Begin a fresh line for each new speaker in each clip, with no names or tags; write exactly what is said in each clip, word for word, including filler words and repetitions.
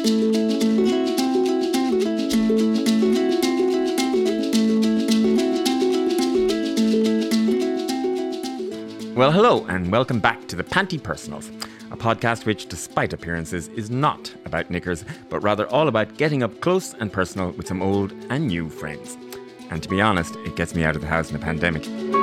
Well, hello, and welcome back to the Panty Personals, a podcast which, despite appearances, is not about knickers, but rather all about getting up close and personal with some old and new friends. And to be honest, it gets me out of the house in a pandemic.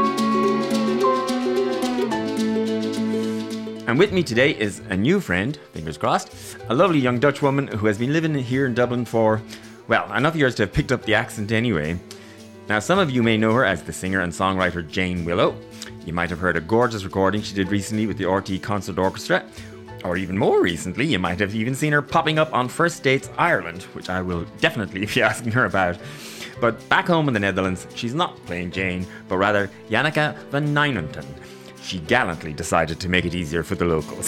And with me today is a new friend, fingers crossed, a lovely young Dutch woman who has been living here in Dublin for, well, enough years to have picked up the accent anyway. Now, some of you may know her as the singer and songwriter Jane Willow. You might have heard a gorgeous recording she did recently with the R T Concert Orchestra. Or even more recently, you might have even seen her popping up on First Dates Ireland, which I will definitely be asking her about. But back home in the Netherlands, she's not playing Jane, but rather Janneke van Nijnenten. She gallantly decided to make it easier for the locals.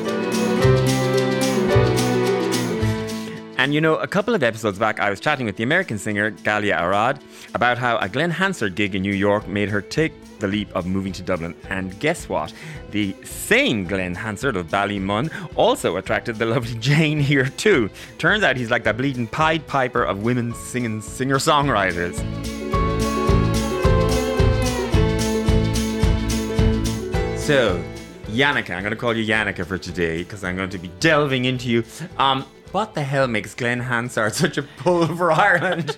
And you know, a couple of episodes back, I was chatting with the American singer Galia Arad about how a Glenn Hansard gig in New York made her take the leap of moving to Dublin. And guess what? The same Glenn Hansard of Ballymun also attracted the lovely Jane here too. Turns out he's like the bleeding Pied Piper of women singing singer-songwriters. So, Janneke, I'm going to call you Janneke for today because I'm going to be delving into you. Um, what the hell makes Glenn Hansard such a pull for Ireland?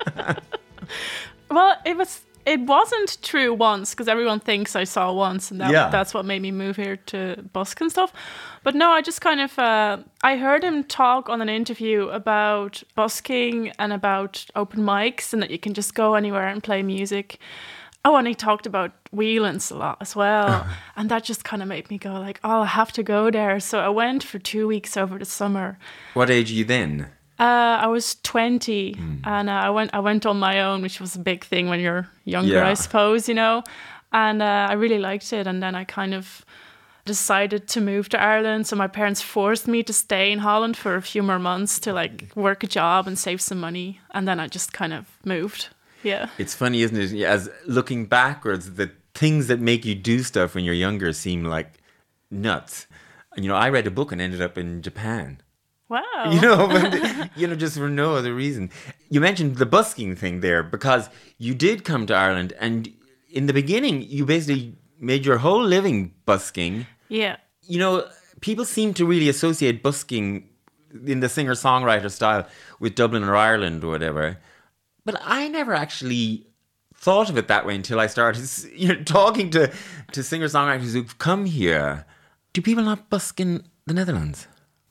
Well, it was... It wasn't true once, because everyone thinks I saw once, and that,
yeah.
that's what made me move here to busk and stuff. But no, I just kind of, uh, I heard him talk on an interview about busking and about open mics, and that you can just go anywhere and play music. Oh, and he talked about Whelan's a lot as well. And that just kind of made me go like, oh, I have to go there. So I went for two weeks over the summer.
What age are you then?
Uh, I was twenty, mm. and uh, I went. I went on my own, which was a big thing when you're younger,
yeah.
I suppose, you know. And uh, I really liked it. And then I kind of decided to move to Ireland. So my parents forced me to stay in Holland for a few more months to like work a job and save some money. And then I just kind of moved. Yeah.
It's funny, isn't it? As looking backwards, the things that make you do stuff when you're younger seem like nuts. And, you know, I read a book and ended up in Japan.
Wow.
You know, but, you know, just for no other reason. You mentioned the busking thing there because you did come to Ireland, and in the beginning, you basically made your whole living busking.
Yeah.
You know, people seem to really associate busking in the singer-songwriter style with Dublin or Ireland or whatever. But I never actually thought of it that way until I started, you know, talking to, to singer-songwriters who've come here. Do people not busk in the Netherlands?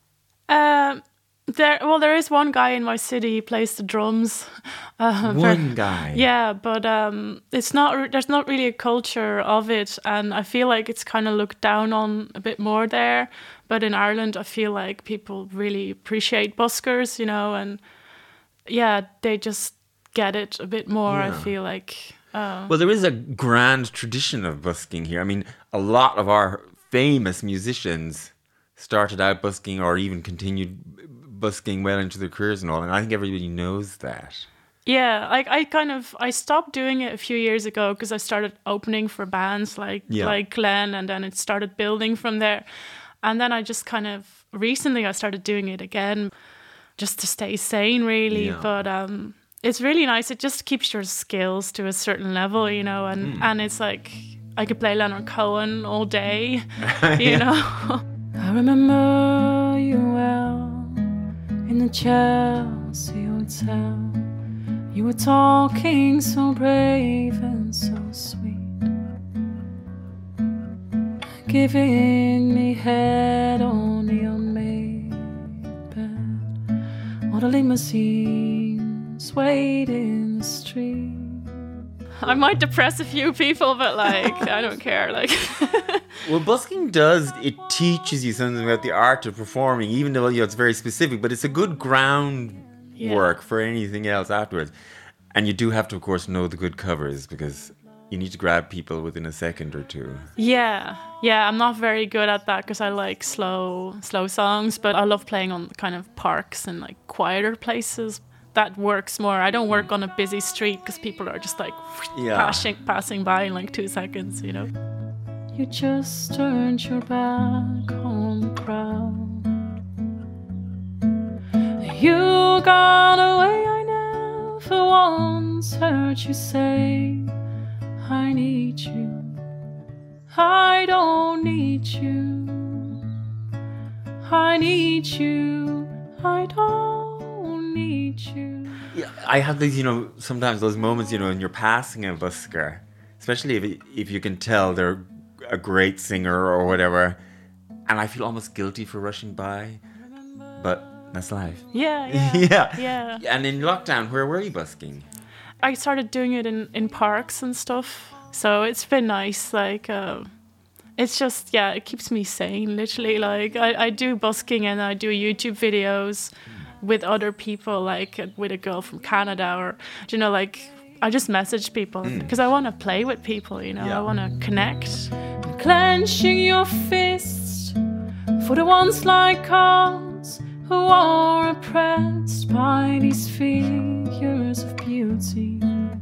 Um, there. Well, there is one guy in my city. He plays the drums. Uh,
one
very,
guy.
Yeah, but um, it's not. There's not really a culture of it, and I feel like it's kind of looked down on a bit more there. But in Ireland, I feel like people really appreciate buskers, you know, and yeah, they just get it a bit more. Yeah. I feel like. Uh,
well, there is a grand tradition of busking here. I mean, a lot of our famous musicians started out busking or even continued busking well into their careers and all, and I think everybody knows that.
Yeah, like I kind of I stopped doing it a few years ago because I started opening for bands like
yeah.
like Glenn, and then it started building from there. And then I just kind of recently I started doing it again just to stay sane, really.
Yeah. But
um, it's really nice. It just keeps your skills to a certain level, you know, and, mm. and it's like I could play Leonard Cohen all day, you
yeah.
know. I remember you well in the Chelsea Hotel. You were talking so brave and so sweet, giving me head on the unmade bed while the limousines wait in the street. I might depress a few people, but like I don't care. Like,
well, busking does it teaches you something about the art of performing, even though you know, it's very specific. But it's a good groundwork yeah. for anything else afterwards. And you do have to, of course, know the good covers because you need to grab people within a second or two.
Yeah, yeah. I'm not very good at that because I like slow, slow songs, but I love playing on kind of parks and like quieter places. That works more. I don't work on a busy street because people are just like
yeah.
passing, passing by in like two seconds, you know. You just turned your back on the crowd You got away, I never once heard you say, I need you, I don't need you, I need you, I don't need you.
Yeah, I have these, you know, sometimes those moments, you know, when you're passing a busker, especially if if you can tell they're a great singer or whatever, and I feel almost guilty for rushing by, but that's life.
Yeah, yeah,
yeah.
yeah.
And in lockdown, where were you busking?
I started doing it in, in parks and stuff, so it's been nice. Like, uh, it's just, yeah, it keeps me sane, literally. Like, I, I do busking and I do YouTube videos with other people, like uh, with a girl from Canada, or, you know, like, I just message people because I want to play with people, you know,
Yeah.
I want to connect. Clenching your fist for the ones like us who are oppressed by these figures of beauty.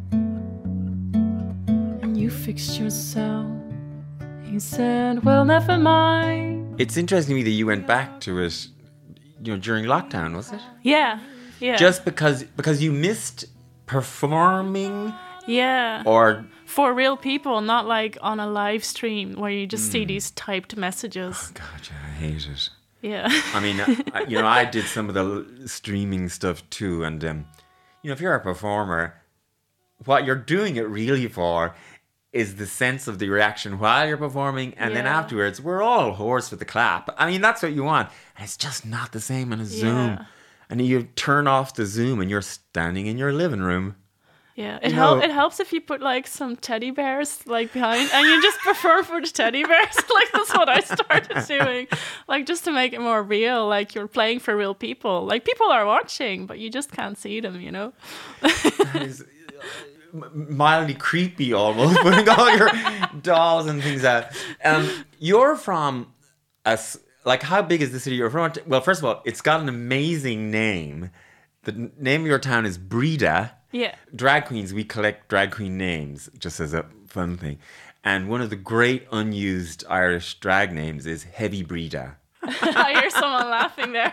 And you fixed yourself. He said, well, never mind.
It's interesting to me that you went back to it, you know, during lockdown, was it?
Yeah, yeah.
Just because because you missed performing,
yeah.
or
For real people, not like on a live stream where you just see these typed messages.
God, yeah, I hate it.
Yeah.
I mean, I, you know, I did some of the l- streaming stuff too, and um, you know, if you're a performer, what you're doing it really for is the sense of the reaction while you're performing, and then
Yeah.
afterwards, we're all hoarse with the clap. I mean, that's what you want, and it's just not the same on a Zoom.
Yeah.
And you turn off the Zoom, and you're standing in your living room.
Yeah, it
You
help.
know-
It helps if you put like some teddy bears like behind, and you just prefer for the teddy bears. Like that's what I started doing, like just to make it more real. Like you're playing for real people. Like people are watching, but you just can't see them. You know.
That is uh, m- mildly creepy almost, putting all your dolls and things out. Um, you're from a s- like how big is the city you're from? Well, first of all, it's got an amazing name. The n- name of your town is Breda.
Yeah.
Drag queens, we collect drag queen names just as a fun thing. And one of the great unused Irish drag names is Heavy Breda.
I hear someone laughing there.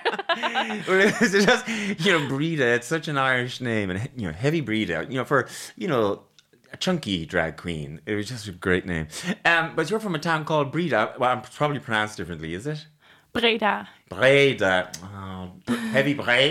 It's just, you know, Breda, it's such an Irish name. And, you know, Heavy Breda, you know, for, you know, a chunky drag queen. It was just a great name. Um, but you're from a town called Breda. Well, I'm probably pronounced differently, is it?
Breda.
Breda. Oh, Br- Heavy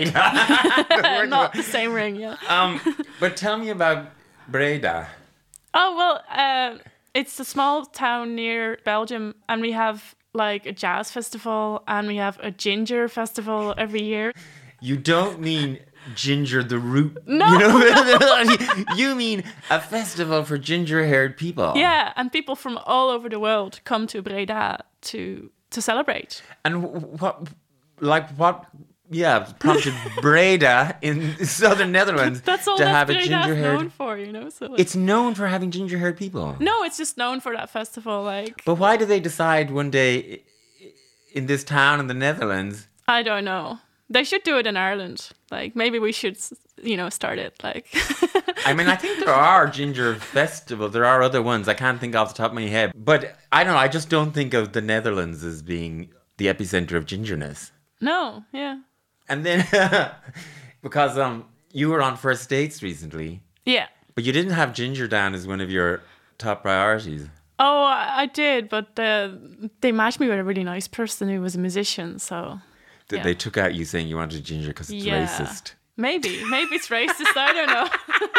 Breda.
Not the same ring. Yeah.
um, but tell me about Breda.
Oh well, uh, it's a small town near Belgium, and we have like a jazz festival, and we have a ginger festival every year.
You don't mean ginger the root.
No.
You know? You mean a festival for ginger-haired people.
Yeah, and people from all over the world come to Breda to to celebrate.
And wh- what, like what, yeah, prompted Breda in southern Netherlands
That's all
to
that
have a
Breda's
ginger-haired...
known for, you know. So like,
It's known for having ginger-haired people.
no, it's just known for that festival. Like
But why did they decide one day i- in this town in the Netherlands...
I don't know. They should do it in Ireland. Like maybe we should, you know, start it. Like
I mean, I think there are ginger festivals. There are other ones. I can't think off the top of my head. But I don't know. I just don't think of the Netherlands as being the epicenter of gingerness.
no, yeah,
And then, because um, you were on First Dates recently,
yeah.
but you didn't have ginger down as one of your top priorities.
Oh, I I did, but uh, they matched me with a really nice person who was a musician. So
That
Yeah.
they took out you saying you wanted ginger because it's
yeah,
racist.
maybe, maybe it's racist. I don't know.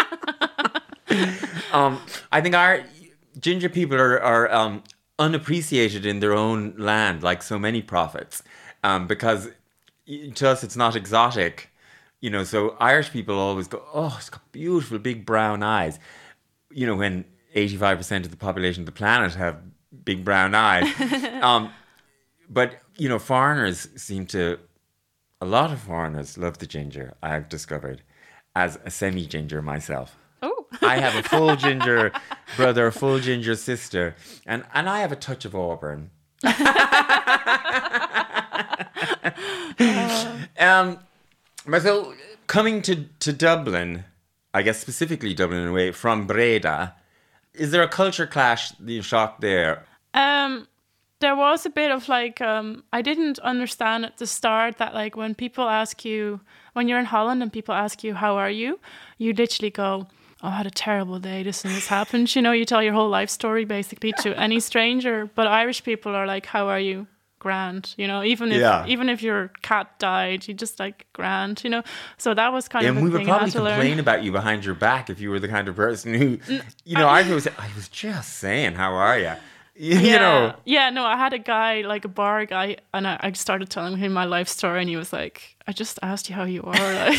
Um, I think our ginger people are, are um, unappreciated in their own land, like so many prophets, um, because y- to us it's not exotic, you know. So Irish people always go, "Oh, it's got beautiful big brown eyes," you know, when eighty-five percent of the population of the planet have big brown eyes. um, but you know, foreigners seem to. A lot of foreigners love the ginger. I've discovered, as a semi-ginger myself.
Oh,
I have a full ginger brother, a full ginger sister, and, and I have a touch of auburn. um, but so coming to, to Dublin, I guess specifically Dublin in a way, from Breda, is there a culture clash, the shock there?
um, there was a bit of like, um, I didn't understand at the start that like when people ask you, when you're in Holland and people ask you, how are you? You literally go, oh, I had a terrible day, this and this happened. You know, you tell your whole life story basically to any stranger. But Irish people are like, how are you? Grand, you know, even if
Yeah.
even if your cat died, you just like grand, you know. So that was kind
And
of a
we would
thing I
probably
had to learn.
complain about you behind your back if you were the kind of person who, you know, I, was I was just saying, how are you? You,
Yeah,
you know,
yeah. No, I had a guy, like a bar guy, and I, I started telling him my life story, and he was like, "I just asked you how you are." Like,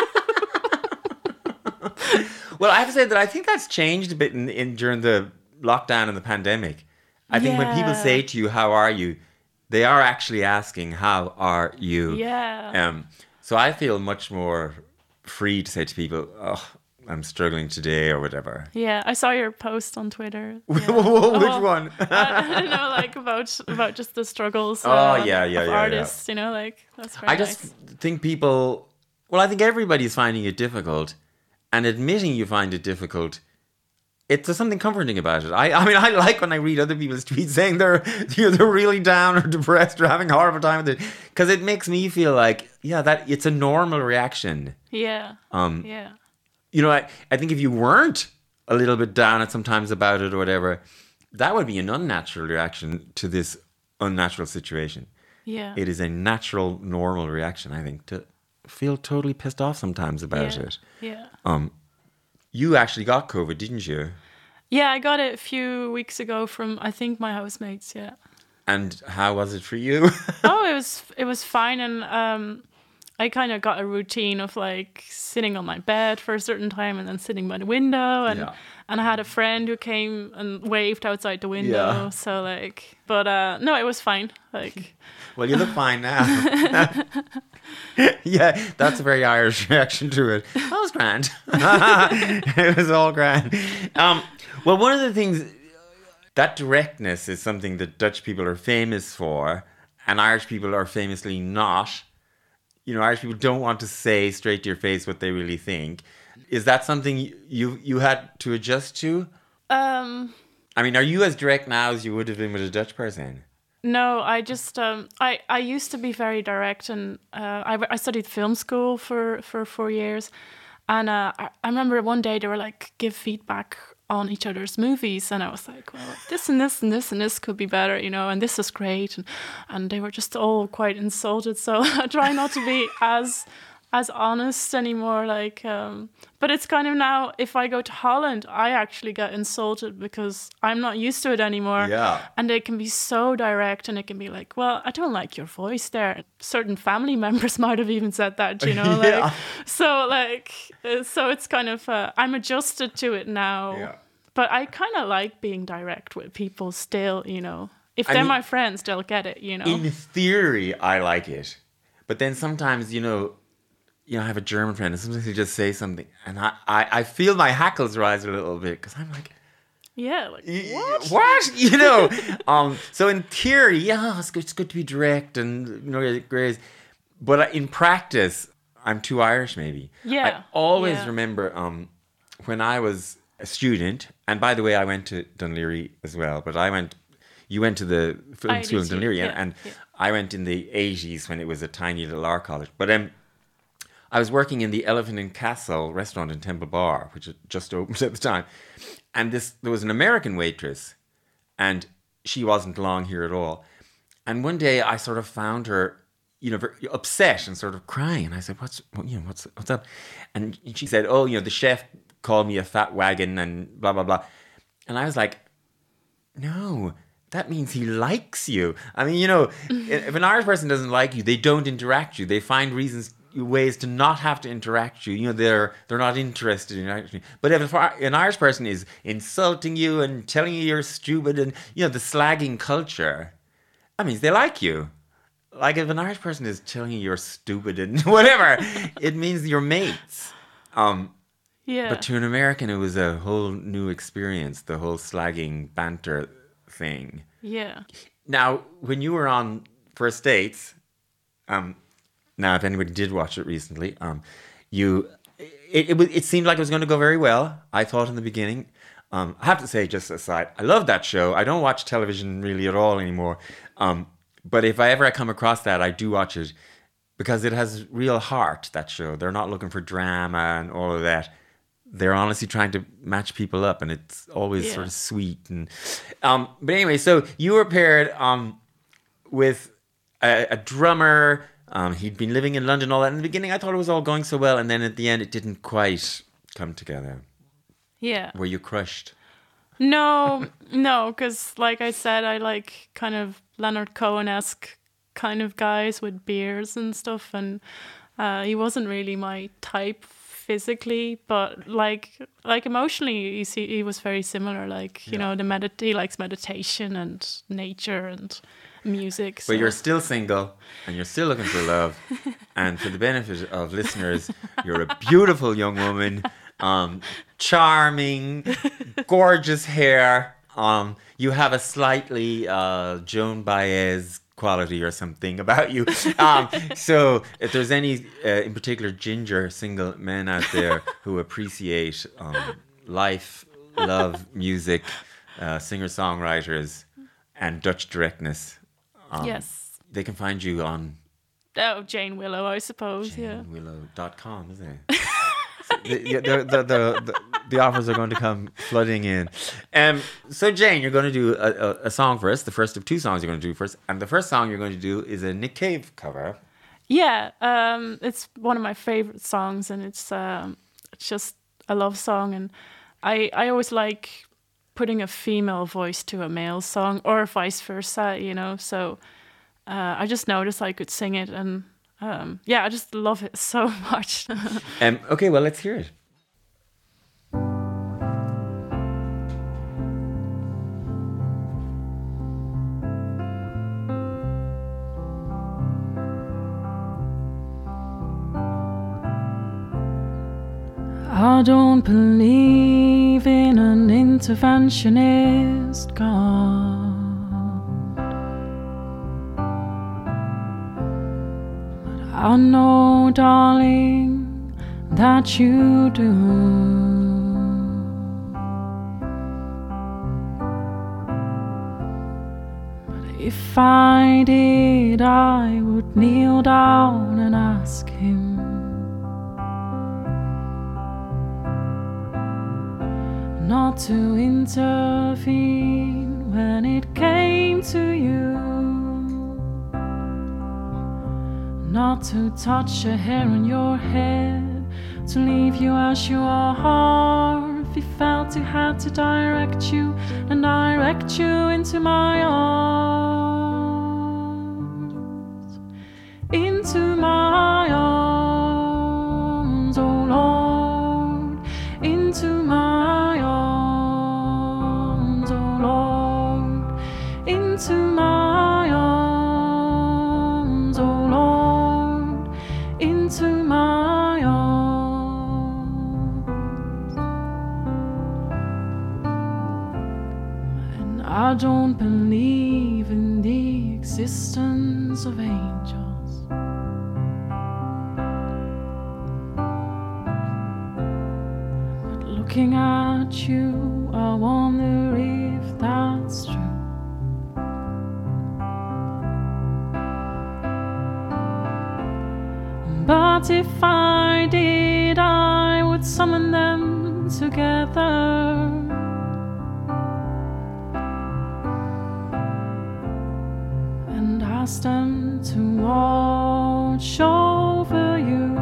well, I have to say that I think that's changed a bit in, in during the lockdown and the pandemic. I think when people
Yeah.
say to you, "How are you?" they are actually asking, "How are you?"
yeah,
Um, so I feel much more free to say to people, "Oh, I'm struggling today," or whatever.
yeah. I saw your post on Twitter.
Which
Yeah. Oh,
one?
I, I don't know, like about about just the struggles.
Oh,
uh,
yeah, yeah,
of
yeah, yeah.
artists. You know, like that's very
I just
nice.
think people. Well, I think everybody's finding it difficult, and admitting you find it difficult. It's there's something comforting about it. I, I mean, I like when I read other people's tweets saying they're you know, they're really down or depressed or having a horrible time with it, because it makes me feel like, yeah, that it's a normal reaction.
Yeah,
Um,
yeah,
you know, I, I think if you weren't a little bit down at sometimes about it or whatever, that would be an unnatural reaction to this unnatural situation.
yeah.
It is a natural, normal reaction, I think, to feel totally pissed off sometimes about
yeah.
it.
Yeah.
Um, you actually got COVID, didn't you?
Yeah, I got it a few weeks ago from I think my housemates. Yeah.
And how was it for you?
Oh, it was it was fine, and um, I kind of got a routine of like sitting on my bed for a certain time, and then sitting by the window, and
Yeah.
and I had a friend who came and waved outside the window.
Yeah.
So like, but uh, no, it was fine. Like,
Well, you look fine now. Yeah, that's a very Irish reaction to it. That was grand. It was all grand. Um, well, one of the things, that directness is something that Dutch people are famous for, and Irish people are famously not. You know, Irish people don't want to say straight to your face what they really think. Is that something you you had to adjust to?
um,
I mean, are you as direct now as you would have been with a Dutch person?
no, I just um, I I used to be very direct, and uh, I I studied film school for for four years, and uh, I, I remember one day they were like give feedback on each other's movies, and I was like, well, this and this and this and this could be better, you know, and this is great, and and they were just all quite insulted. So I try not to be as as honest anymore, like um but it's kind of now, if I go to Holland, I actually get insulted because I'm not used to it anymore.
Yeah.
And they can be so direct, and it can be like, well, I don't like your voice there. Certain family members might have even said that, you know.
Yeah.
Like, so like uh, so it's kind of uh, I'm adjusted to it now.
Yeah.
But I kind of like being direct with people still, you know. If
I
they're
mean,
my friends, they'll get it, you know.
In theory, I like it. But then sometimes, you know, you know, I have a German friend, and sometimes they just say something, and I, I, I feel my hackles rise a little bit, because I'm like,
Yeah, like
"Y-
what?
What? You know? um. So in theory, yeah, it's good, it's good to be direct and, you know, great. But in practice, I'm too Irish, maybe.
Yeah,
I always
yeah.
remember um, when I was a student, and by the way, I went to Dunleary as well, but I went, you went to the film
I
school in
did too,
Dunleary,
yeah,
and, and
yeah.
I went in the eighties when it was a tiny little art college. But um, I was working in the Elephant and Castle restaurant in Temple Bar, which had just opened at the time. And this there was an American waitress, and she wasn't long here at all. And one day I sort of found her, you know, very upset and sort of crying. And I said, "What's, what, you know, what's, what's up?" And she said, "Oh, you know, the chef called me a fat wagon and blah blah blah." And I was like, "No, that means he likes you." I mean, you know, if an Irish person doesn't like you, they don't interact you. They find reasons, ways to not have to interact you. You know, they're they're not interested in interacting. But if an Irish person is insulting you and telling you you're stupid, and, you know, the slagging culture, that means they like you. Like, if an Irish person is telling you you're stupid and whatever, it means you're mates. Um,
Yeah.
but to an American, it was a whole new experience, the whole slagging banter thing.
Yeah.
Now, when you were on First Dates, um, now if anybody did watch it recently, um, you it, it, was- it seemed like it was going to go very well, I thought in the beginning. Um, I have to say, just aside, I love that show. I don't watch television really at all anymore. Um, but if I ever come across that, I do watch it because it has real heart, that show. They're not looking for drama and all of that. They're honestly trying to match people up, and it's always
Yeah.
sort of sweet. And um, But anyway, so you were paired um, with a, a drummer. Um, he'd been living in London, all that. In the beginning, I thought it was all going so well, and then at the end, it didn't quite come together.
Yeah.
Were you crushed?
No, no, because like I said, I like kind of Leonard Cohen-esque kind of guys with beards and stuff, and uh, he wasn't really my type physically, but like like emotionally, you see, he was very similar. Like you
Yeah.
know, the medit he likes meditation and nature and music.
But
So.
you're still single, and you're still looking for love. And for the benefit of listeners, you're a beautiful young woman, um, charming, gorgeous hair. Um, you have a slightly uh, Joan Baez quality or something about you. Um, so if there's any, uh, in particular, ginger single men out there who appreciate um, life, love, music, uh, singer-songwriters, and Dutch directness, um,
Yes.
they can find you on
Oh, Jane Willow, I suppose. Yeah.
jane willow dot com, isn't it? So the, the, the, the, the, the offers are going to come flooding in. Um, so, Jane, you're going to do a, a, a song for us, the first of two songs you're going to do first. And the first song you're going to do is a Nick Cave cover.
Yeah, um, it's one of my favorite songs, and it's um, it's just a love song, and I I always like putting a female voice to a male song, or vice versa, you know. So uh, I just noticed I could sing it, and um, yeah, I just love it so much.
Um, okay, well, let's hear it.
I don't believe in an interventionist God. But I know, darling, that you do. But if I did, I would kneel down and ask him not to intervene when it came to you, not to touch a hair on your head, to leave you as you are. If he felt he had to direct you, and direct you into my arms, into my arms, oh Lord, into my arms, oh Lord, into my arms, oh Lord, into my arms. And I don't believe in the existence of angels. But looking at you, I wonder if that's true. But if I did, I would summon them together, and ask them to watch over you,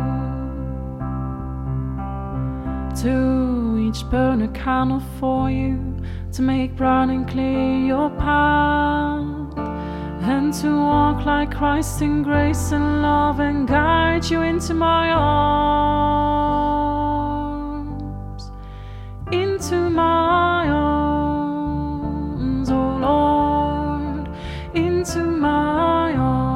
to each burn a candle for you, to make bright and clear your path, and to walk like Christ in grace and love, and guide you into my arms, into my arms, oh Lord, into my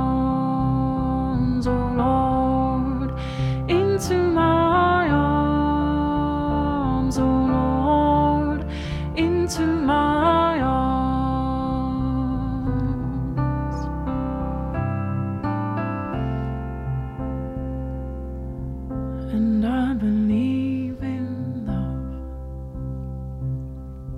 arms, oh Lord, into my arms, oh Lord, into my arms. And I believe in love.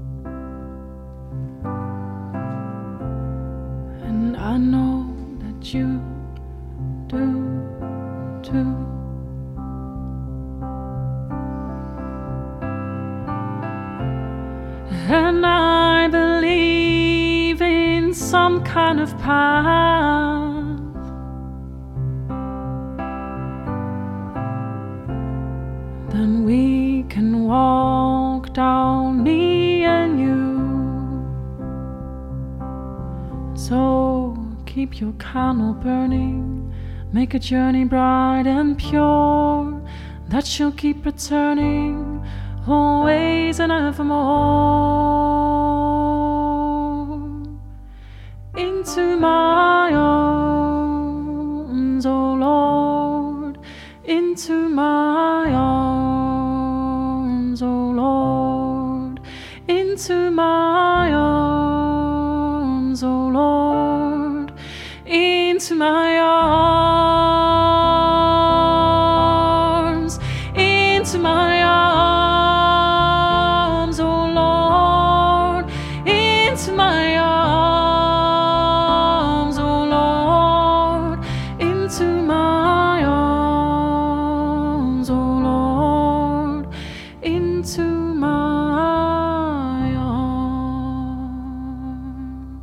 some kind of path. Then we can walk down, me and you. So keep your candle burning, make a journey bright and pure, that shall keep returning always and evermore. Into my arms, oh Lord, into my arms, oh Lord, into my arms, oh Lord, into my arms, into my arms, oh Lord, into my arms, oh Lord, into my arms, oh Lord, into my arms.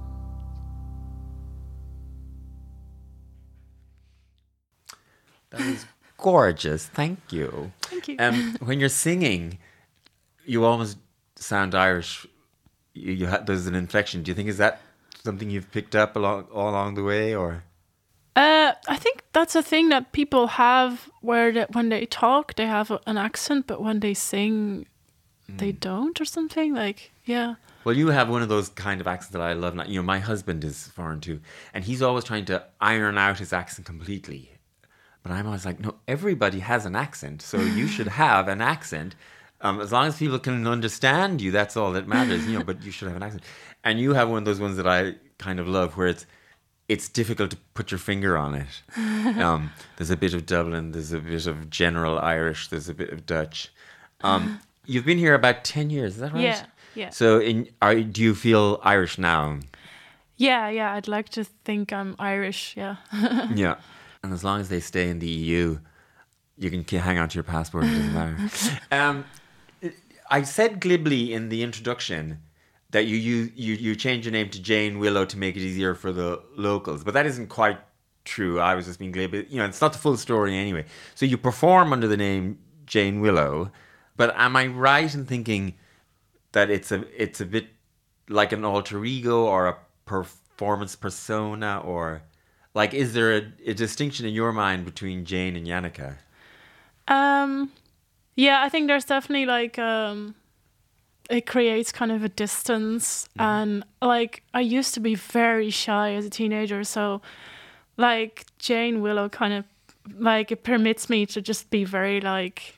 That was gorgeous. Thank you.
Thank you.
Um, when you're singing, you almost sound Irish. You, you ha- there's an inflection. Do you think is that something you've picked up along all along the way, or?
Uh, I think that's a thing that people have where they, when they talk, they have a, an accent, but when they sing, they don't or something. Like, yeah.
Well, you have one of those kind of accents that I love. You know, my husband is foreign too, and he's always trying to iron out his accent completely. But I'm always like, no, everybody has an accent, so you should have an accent. Um, as long as people can understand you, that's all that matters, you know, but you should have an accent. And you have one of those ones that I kind of love where it's it's difficult to put your finger on it. Um, there's a bit of Dublin, there's a bit of general Irish, there's a bit of Dutch. Um, you've been here about ten years, is that right?
Yeah, yeah.
So in, are, do you feel Irish now?
Yeah, yeah, I'd like to think I'm Irish, yeah.
Yeah. And as long as they stay in the E U, you can k- hang on to your passport, it doesn't matter. um, I said glibly in the introduction that you, you, you, you changed your name to Jane Willow to make it easier for the locals, but that isn't quite true. I was just being glib. You know, it's not the full story anyway. So you perform under the name Jane Willow, but am I right in thinking that it's a it's a bit like an alter ego or a performance persona, or like is there a, a distinction in your mind between Jane and Yannicka?
Um, yeah, I think there's definitely like um, it creates kind of a distance, mm. and like I used to be very shy as a teenager, so like Jane Willow kind of like it permits me to just be very like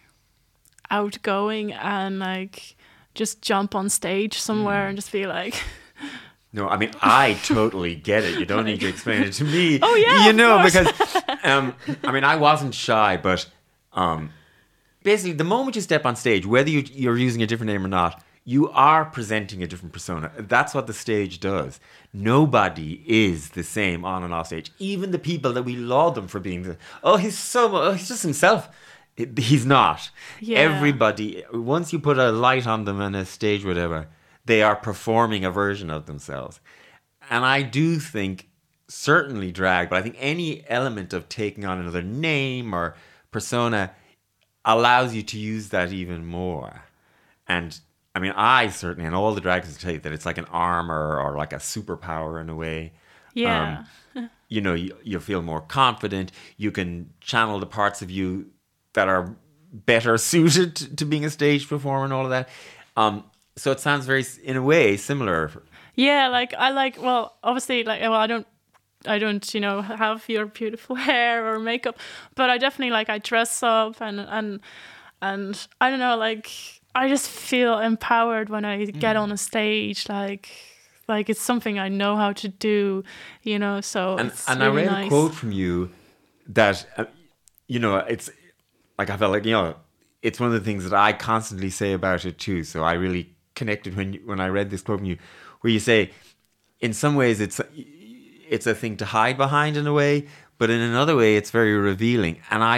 outgoing and like just jump on stage somewhere mm. and just be like.
No, I mean, I totally get it. You don't need to explain it to me.
Oh, yeah,
you know,
of course.
because, um, I mean, I wasn't shy, but um, basically the moment you step on stage, whether you, you're using a different name or not, you are presenting a different persona. That's what the stage does. Nobody is the same on and off stage. Even the people that we laud them for being, the, oh, he's so, oh, he's just himself. It, he's not.
Yeah.
Everybody, once you put a light on them on a stage, whatever, they are performing a version of themselves. And I do think, certainly drag, but I think any element of taking on another name or persona allows you to use that even more. And I mean, I certainly, and all the drags tell you that it's like an armor or like a superpower in a way.
Yeah.
Um, you know, you, you feel more confident. You can channel the parts of you that are better suited to, to being a stage performer and all of that. Um, So it sounds very, in a way, similar.
Yeah, like I like. Well, obviously, like well, I don't, I don't, you know, have your beautiful hair or makeup, but I definitely like I dress up and and and I don't know, like I just feel empowered when I get mm. on a stage, like like it's something I know how to do, you know. So
and
it's
and
really
I read
nice.
a quote from you that, uh, you know, it's like I felt like you know, it's one of the things that I constantly say about it too. So I really connected when you, when I read this quote from you, where you say, in some ways it's it's a thing to hide behind in a way, but in another way it's very revealing, and I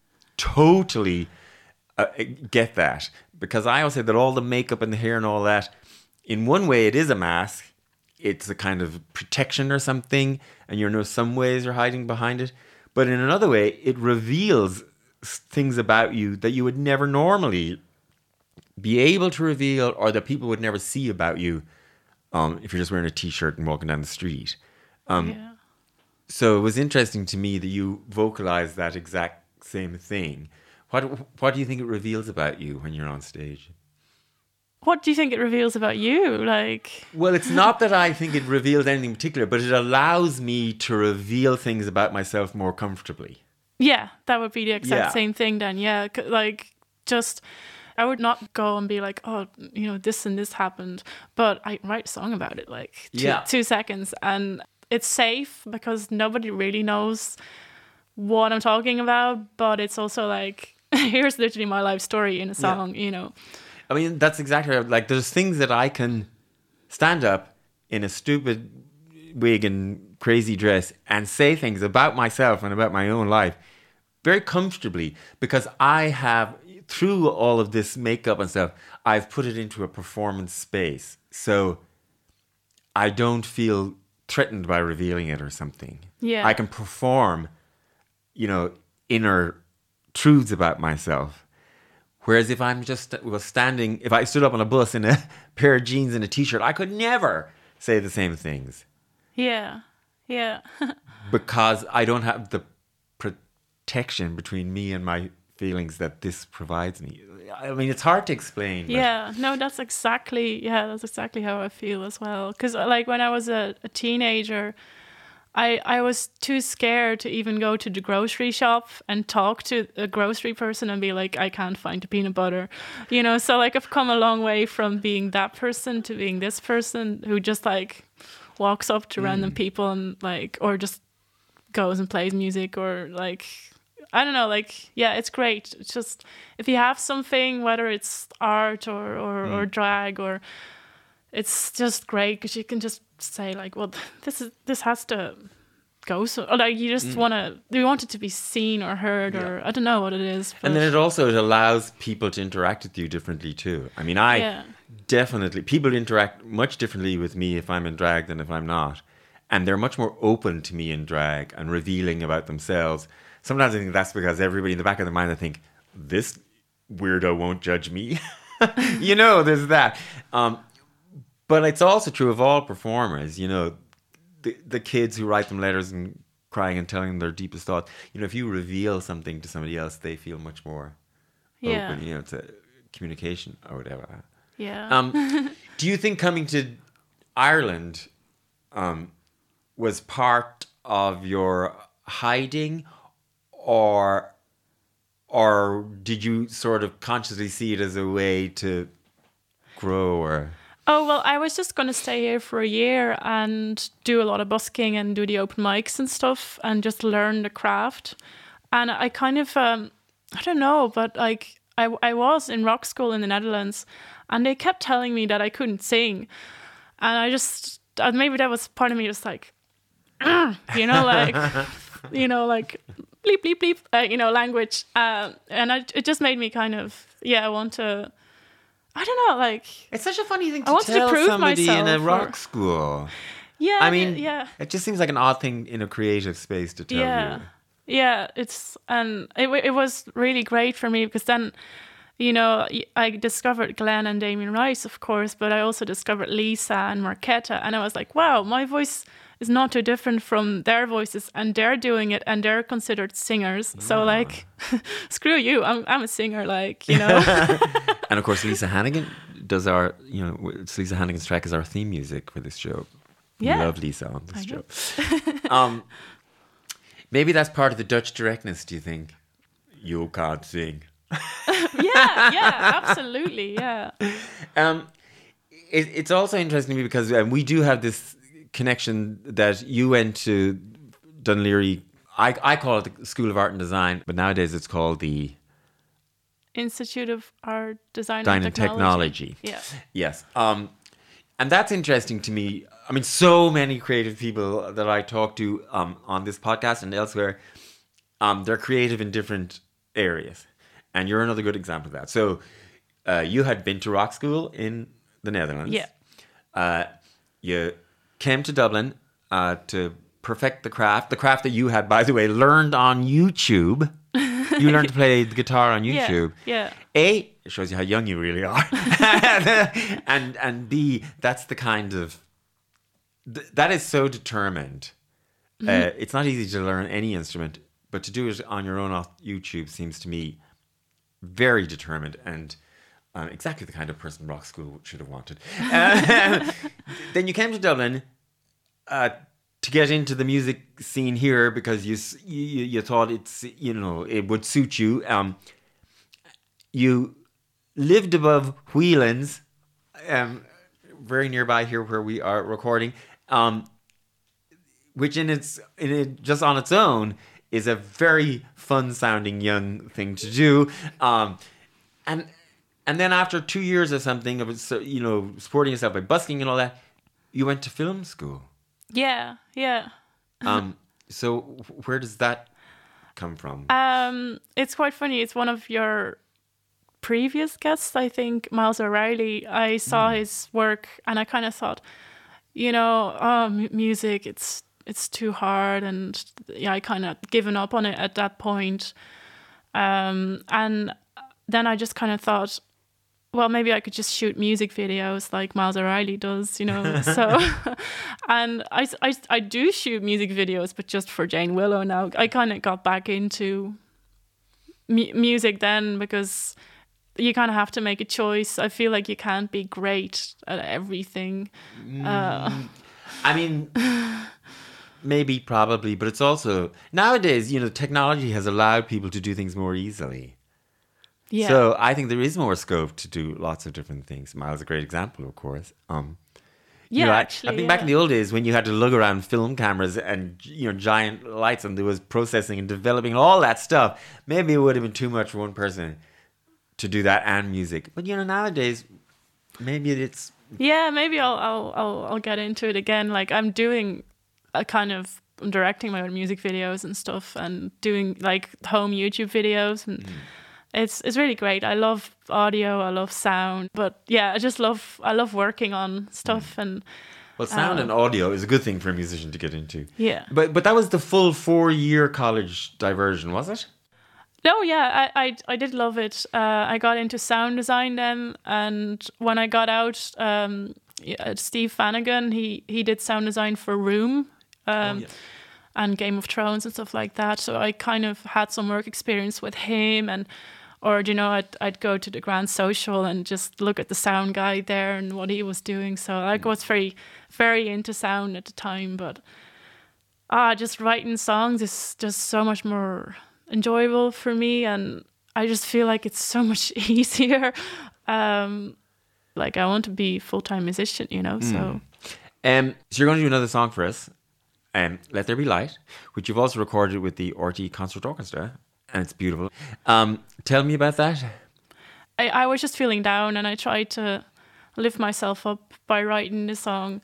totally uh, get that, because I always say that all the makeup and the hair and all that, in one way it is a mask, it's a kind of protection or something, and you know some ways you're hiding behind it. But in another way, it reveals things about you that you would never normally be able to reveal, or that people would never see about you um, if you're just wearing a t-shirt and walking down the street. Um,
yeah.
So it was interesting to me that you vocalized that exact same thing. What What do you think it reveals about you when you're on stage?
What do you think it reveals about you? Like,
Well, it's not that I think it reveals anything particular, but it allows me to reveal things about myself more comfortably.
yeah, that would be the exact
Yeah.
same thing then. Yeah, c- like just I would not go and be like, oh, you know, this and this happened, but I write a song about it, like two,
Yeah.
two seconds, and it's safe because nobody really knows what I'm talking about. But it's also like, here's literally my life story in a song, you know.
I mean, that's exactly right. Like, there's things that I can stand up in a stupid wig and crazy dress and say things about myself and about my own life very comfortably, because I have, through all of this makeup and stuff, I've put it into a performance space. So I don't feel threatened by revealing it or something.
Yeah.
I can perform, you know, inner truths about myself. Whereas if I'm just was standing, if I stood up on a bus in a pair of jeans and a t-shirt, I could never say the same things
Yeah, yeah.
because I don't have the protection between me and my feelings that this provides me. I mean, it's hard to explain. but-
Yeah, no, that's exactly, yeah, that's exactly how I feel as well. Because like when I was a, a teenager, I, I was too scared to even go to the grocery shop and talk to a grocery person and be like, I can't find the peanut butter, you know? So like I've come a long way from being that person to being this person who just like walks up to random people and like, or just goes and plays music, or like, I don't know, like, yeah, it's great. It's just, if you have something, whether it's art or, or, or drag, or it's just great because you can just say like, well, this is, this has to go. So, or like, you just want to, you want it to be seen or heard, or I don't know what it is. But
And then it also it allows people to interact with you differently too. I mean, I
Yeah.
definitely, people interact much differently with me if I'm in drag than if I'm not. And they're much more open to me in drag and revealing about themselves. Sometimes I think that's because everybody in the back of their mind, I think, this weirdo won't judge me. You know, there's that. Um, but it's also true of all performers, you know, the, the kids who write them letters and crying and telling them their deepest thoughts. You know, if you reveal something to somebody else, they feel much more
Yeah.
open, you know, to communication or whatever.
yeah.
Um, do you think coming to Ireland um, was part of your hiding, or or did you sort of consciously see it as a way to grow? Or
Oh, well, I was just going to stay here for a year and do a lot of busking and do the open mics and stuff and just learn the craft. And I kind of, um, I don't know, but like I, I was in rock school in the Netherlands and they kept telling me that I couldn't sing. And I just, uh, maybe that was part of me just like, you know, like, you know, like bleep, bleep, bleep, uh, you know, language. Um, and I, it just made me kind of, yeah, I want to, I don't know, like,
it's such a funny thing
I
to
wanted to
tell
prove
somebody in a
myself,
rock
or-
school.
yeah,
I mean,
yeah.
it just seems like an odd thing in a creative space to tell
Yeah,
you.
yeah, it's and it wa- it was really great for me because then, you know, y- I discovered Glenn and Damien Rice, of course, but I also discovered Lisa and Marquetta, and I was like, wow, my voice is not too different from their voices, and they're doing it, and they're considered singers. So like, screw you, I'm I'm a singer, like, you know.
And of course, Lisa Hannigan does our, you know, it's Lisa Hannigan's track is our theme music for this show.
Yeah.
We love Lisa on this
I know.
show. um, maybe that's part of the Dutch directness, do you think? You can't sing.
yeah, yeah, absolutely, yeah.
Um, it, it's also interesting to me because um, we do have this connection that you went to Dunleary. I, I call it the School of Art and Design, but nowadays it's called the
Institute of Art, Design,
Design
and
and
Technology.
Technology.
Yeah.
Yes. Um, and that's interesting to me. I mean, so many creative people that I talk to um, on this podcast and elsewhere, um, they're creative in different areas. And you're another good example of that. So uh, you had been to rock school in the Netherlands.
Yeah.
Uh, you came to Dublin uh, to perfect the craft. The craft that you had, by the way, learned on YouTube. You learned to play the guitar on YouTube.
Yeah. yeah.
A, it shows you how young you really are. and and B, that's the kind of... Th- that is so determined. Mm-hmm. Uh, it's not easy to learn any instrument, but to do it on your own off YouTube seems to me very determined and um, exactly the kind of person rock school should have wanted. Uh, then you came to Dublin uh, to get into the music scene here because you, you you thought it's, you know, it would suit you. Um, you lived above Whelan's, um, very nearby here where we are recording, um, which in its in it, just on its own is a very fun-sounding young thing to do. Um, and and then after two years or something of, you know, supporting yourself by busking and all that, you went to film school.
Yeah, yeah.
um, so where does that come from?
Um, it's quite funny. It's one of your previous guests, I think, Miles O'Reilly. I saw mm. his work and I kind of thought, you know, oh, m- music, it's it's too hard, and yeah, I kind of given up on it at that point. Um, and then I just kind of thought, well, maybe I could just shoot music videos like Miles O'Reilly does, you know. So, and I, I, I do shoot music videos, but just for Jane Willow now. I kind of got back into mu- music then because you kind of have to make a choice. I feel like you can't be great at everything.
Mm,
uh,
I mean, maybe, probably, but it's also, nowadays, you know, technology has allowed people to do things more easily. Yeah. So I think there is more scope to do lots of different things. Miles is a great example, of course. Um,
yeah,
you know,
actually.
I, I think
yeah.
back in the old days when you had to lug around film cameras and, you know, giant lights, and there was processing and developing all that stuff, maybe it would have been too much for one person to do that and music. But, you know, nowadays, maybe it's...
Yeah, maybe I'll I'll I'll, I'll get into it again. Like, I'm doing a kind of... I'm directing my own music videos and stuff and doing, like, home YouTube videos and... Mm. It's it's really great. I love audio. I love sound. But yeah, I just love I love working on stuff. And
well, sound
uh,
and audio is a good thing for a musician to get into.
Yeah.
But but that was the full four year college diversion, was it?
No, yeah, I I, I did love it. Uh, I got into sound design then, and when I got out, um, yeah, Steve Flanagan, he he did sound design for Room. Um, oh, yeah. And Game of Thrones and stuff like that. So I kind of had some work experience with him, and or you know I'd I'd go to the Grand Social and just look at the sound guy there and what he was doing. So I was very very into sound at the time, but ah, just writing songs is just so much more enjoyable for me, and I just feel like it's so much easier. Um, like I want to be a full-time musician, you know. Mm. So,
um, so you're going to do another song for us. Um, Let There Be Light, which you've also recorded with the R T Concert Orchestra, and it's beautiful. Um, tell me about that.
I, I was just feeling down, and I tried to lift myself up by writing the song.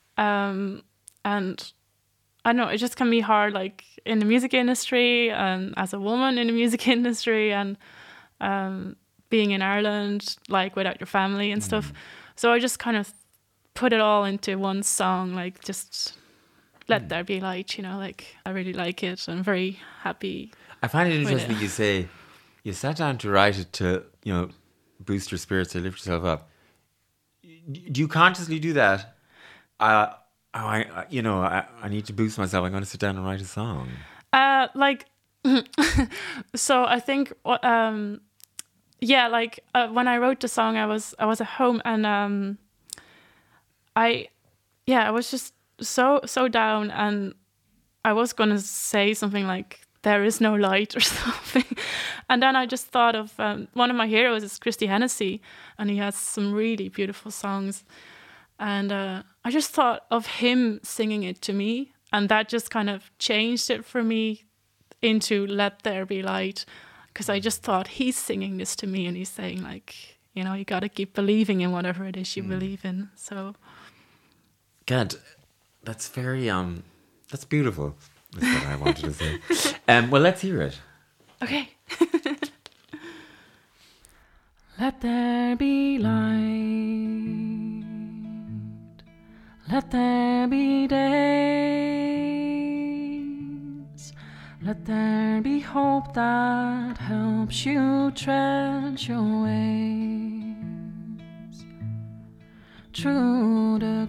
Um, and I know it just can be hard, like in the music industry, and as a woman in the music industry, and um, being in Ireland, like without your family and mm. stuff. So I just kind of put it all into one song, like just... Let There Be Light, you know, like, I really like it. I'm very happy.
I find it interesting that you say you sat down to write it to, you know, boost your spirits, to lift yourself up. Do you consciously do that? Uh, oh, I, I, you know, I, I need to boost myself. I'm going to sit down and write a song.
Uh, like, so I think, um, yeah, like, uh, when I wrote the song, I was, I was at home and um, I, yeah, I was just, so so down, and I was gonna say something like there is no light or something, and then I just thought of um, one of my heroes is Christy Hennessy, and he has some really beautiful songs, and uh, I just thought of him singing it to me, and that just kind of changed it for me into Let There Be Light, because I just thought he's singing this to me and he's saying, like, you know, you gotta keep believing in whatever it is you mm. believe in. So
God, that's very, um, that's beautiful. That's what I wanted to say. Um, well, let's hear it.
Okay. Let there be light. Let there be Let there be hope that helps you tread your ways through the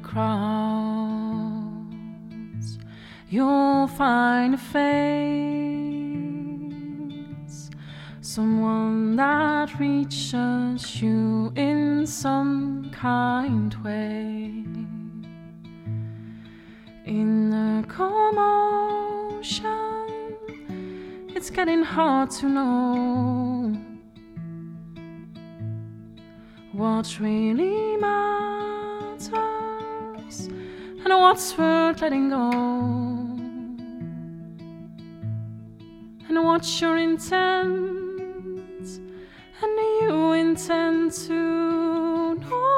crowds. You'll find a face, someone that reaches you in some kind way. In the commotion, it's getting hard to know what really matters and what's worth letting go, and what's your intent, and do you intend to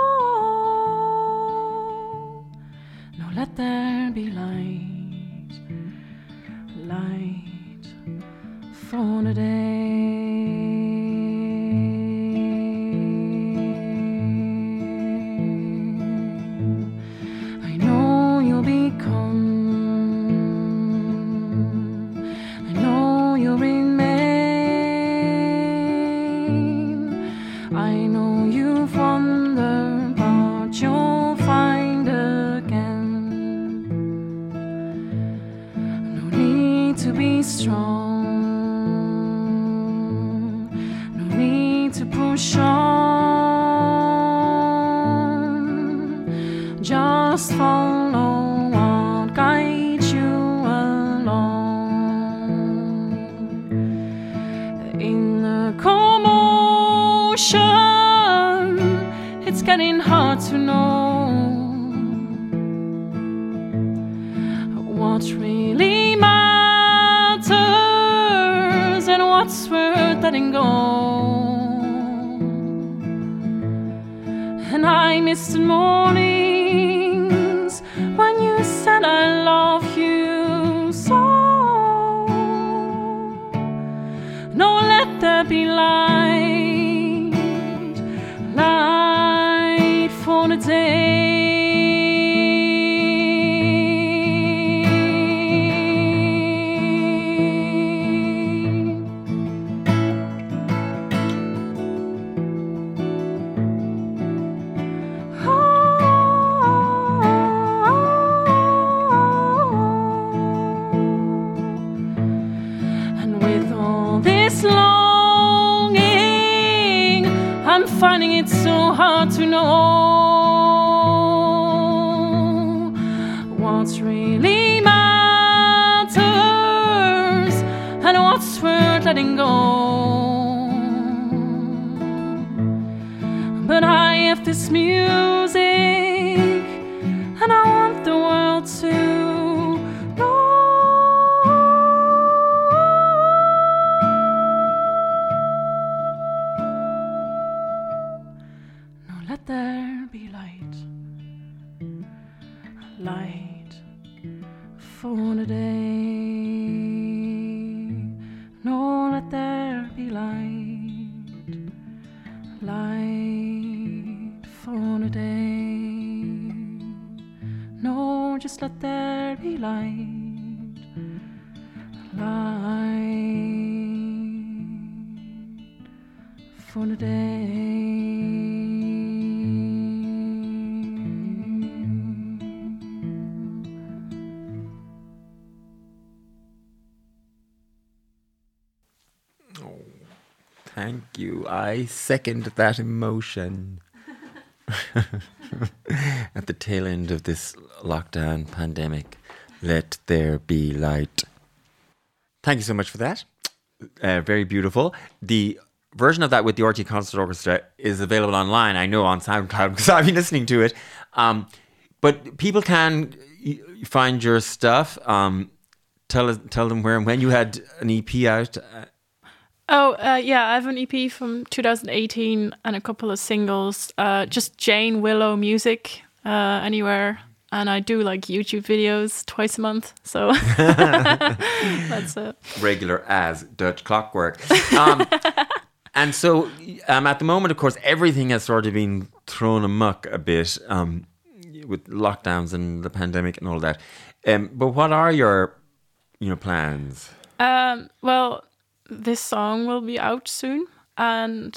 know? No, let there be light, light for the day. I know you'll become, I know you'll remain. I know you've wondered, but you'll find again. No need to be strong, to push on, just follow what guides you along. In the commotion, it's getting hard to know what really matters and what's worth letting go. And I missed the mornings when you said I love you so. No, let there be light, light for the day. Finding it so hard to know what's really matters and what's worth letting go. But I have this music and I want the world to know. Let there be light, light for the day. No, let there be light, light for the day. No, just let there be light, light for the day.
Thank you. I second that emotion. At the tail end of this lockdown pandemic, let there be light. Thank you so much for that. Uh, very beautiful. The version of that with the R T Concert Orchestra is available online, I know, on SoundCloud, because I've been listening to it. Um, but people can find your stuff. Um, tell, tell them where and when. You had an E P out. Uh,
Oh, uh, yeah, I have an E P from two thousand eighteen and a couple of singles. Uh, just Jane Willow Music, uh, anywhere. And I do like YouTube videos twice a month. So that's it.
Regular as Dutch clockwork. Um, and so um, at the moment, of course, everything has sort of been thrown amok a bit um, with lockdowns and the pandemic and all that. Um, but what are your, you know, plans?
Um, well, this song will be out soon, and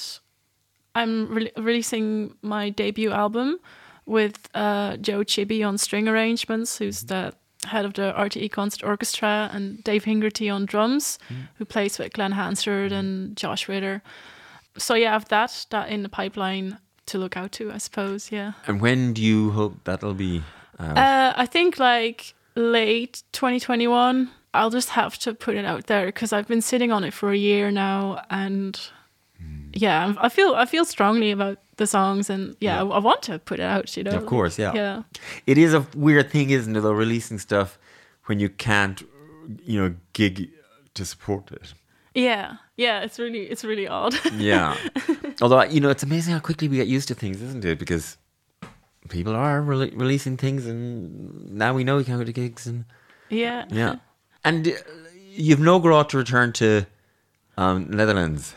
I'm re- releasing my debut album with uh, Joe Chibi on string arrangements, who's the head of the R T E Concert Orchestra, and Dave Hingerty on drums, mm. who plays with Glenn Hansard and Josh Ritter. So yeah, I have that, that in the pipeline to look out to, I suppose, yeah.
And when do you hope that'll be out?
Uh, I think like late twenty twenty-one. I'll just have to put it out there because I've been sitting on it for a year now, and mm. yeah, I feel I feel strongly about the songs, and yeah, yeah. I, I want to put it out, you know.
Of course, yeah.
Yeah.
It is a weird thing, isn't it, though, releasing stuff when you can't, you know, gig to support it.
Yeah, yeah, it's really it's really odd.
Yeah. Although, you know, it's amazing how quickly we get used to things, isn't it? Because people are re- releasing things, and now we know we can't go to gigs, and
yeah,
yeah. And uh, you've no grot to return to um, Netherlands.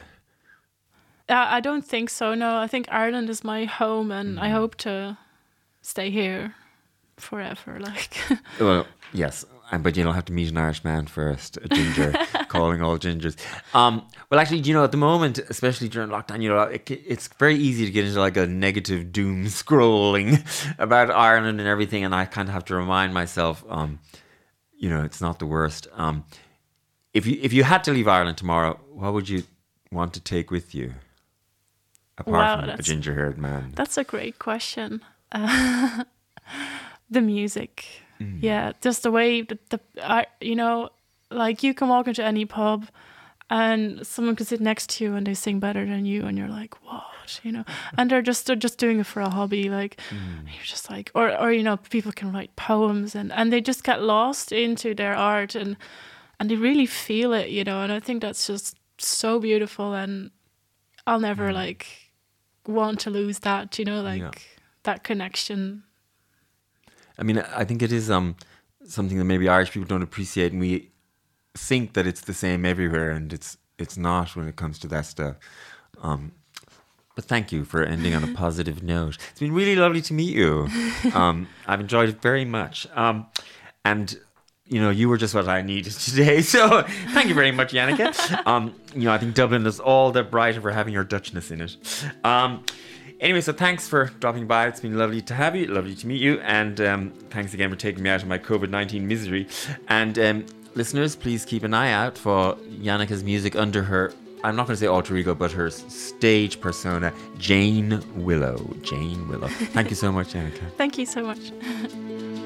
Uh, I don't think so. No, I think Ireland is my home, and mm. I hope to stay here forever. Like,
well, yes, but you'll have to meet an Irish man first, a ginger, calling all gingers. Um, well, actually, you know, at the moment, especially during lockdown, you know, it, it's very easy to get into like a negative doom scrolling about Ireland and everything, and I kind of have to remind myself, um, you know, it's not the worst. Um, if you if you had to leave Ireland tomorrow, what would you want to take with you? Apart
wow,
from a ginger-haired man.
That's a great question. Uh, the music. Mm. Yeah, just the way that the, uh, you know, like you can walk into any pub and someone can sit next to you and they sing better than you, and you're like, what, you know? And they're just they're just doing it for a hobby, like mm. you're just like, or or you know, people can write poems and, and they just get lost into their art, and and they really feel it, you know. And I think that's just so beautiful, and I'll never mm. like want to lose that, you know, like yeah. that connection.
I mean, I think it is um something that maybe Irish people don't appreciate, and we think that it's the same everywhere, and it's it's not when it comes to that stuff. Um, but thank you for ending on a positive note. It's been really lovely to meet you. Um, I've enjoyed it very much. Um, and you know, you were just what I needed today. So thank you very much, Janneke. Um, you know, I think Dublin is all the brighter for having your Dutchness in it. Um, Anyway, so thanks for dropping by. It's been lovely to have you, lovely to meet you, and um, thanks again for taking me out of my covid nineteen misery. And um, listeners, please keep an eye out for Janneke's music under her, I'm not going to say alter ego, but her stage persona, Jane Willow. Jane Willow. Thank you so much, Janneke.
Thank you so much.